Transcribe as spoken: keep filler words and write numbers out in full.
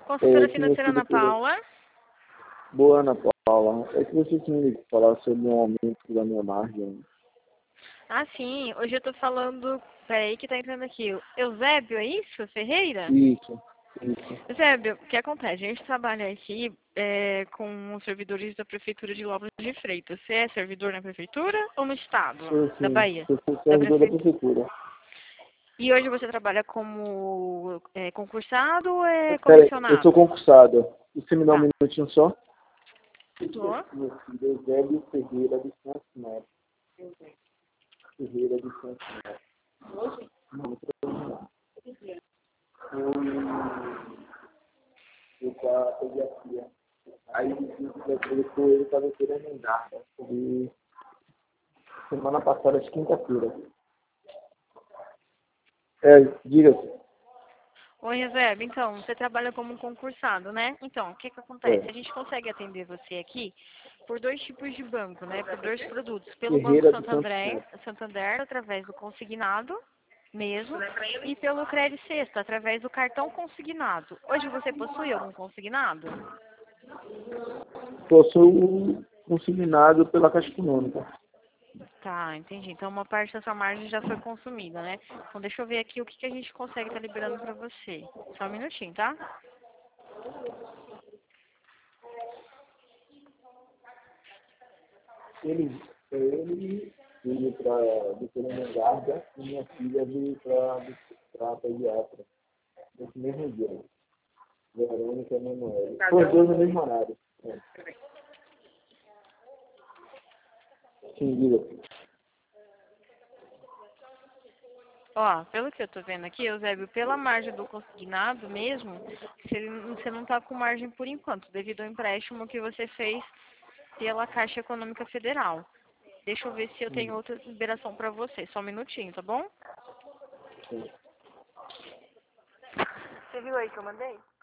É, Consultora que minha financeira filha Ana queria... Paula. Boa, Ana Paula. É que você tinha me falar sobre um aumento da minha margem. Ah, sim. Hoje eu tô falando... Peraí que tá entrando aqui. Eusébio, é isso? Ferreira? Isso, isso. Eusébio, o que acontece? A gente trabalha aqui é, com os servidores da Prefeitura de Louros de Freitas. Você é servidor na Prefeitura ou no Estado Sou da sim, Bahia? eu sou Da servidor da Prefeitura. prefeitura. E hoje você trabalha como é, concursado ou é Espera aí, eu sou comissionado? concursado. Você me dá um Tá. minutinho só? Tô. Meu filho, Eusébio Ferreira de Santos Neto. Ferreira de Santos Neto. Não, não. Eu para pediatria. Aí ele foi, ele estava querendo emendar. E semana passada, de quinta-feira. É, diga-se. Oi, Eusébio. Então, você trabalha como concursado, né? Então, o que que acontece? A É. gente consegue atender você aqui por dois tipos de banco, né? Por dois produtos. Pelo Banco Ferreira de Santos Santander, Neto. Santander através do consignado mesmo, e pelo Crédito Sexta, através do cartão consignado. Hoje você possui algum consignado? Possuo consignado pela Caixa Econômica. Tá, entendi. Então uma parte da sua margem já foi consumida, né? Então deixa eu ver aqui o que, que a gente consegue estar liberando pra você. Só um minutinho, tá? Ele, ele veio para doutora Garda e minha filha veio para pediatra. Nesse mesmo dia. Verônica e Manoel. Foi dois no mesmo horário. É. Sim, diga. Ó, pelo que eu tô vendo aqui, Eusébio, pela margem do consignado mesmo, você você não tá com margem por enquanto, devido ao empréstimo que você fez pela Caixa Econômica Federal. Deixa eu ver se eu tenho Sim, outra liberação pra você. Só um minutinho, tá bom? sim. Você viu aí que eu mandei?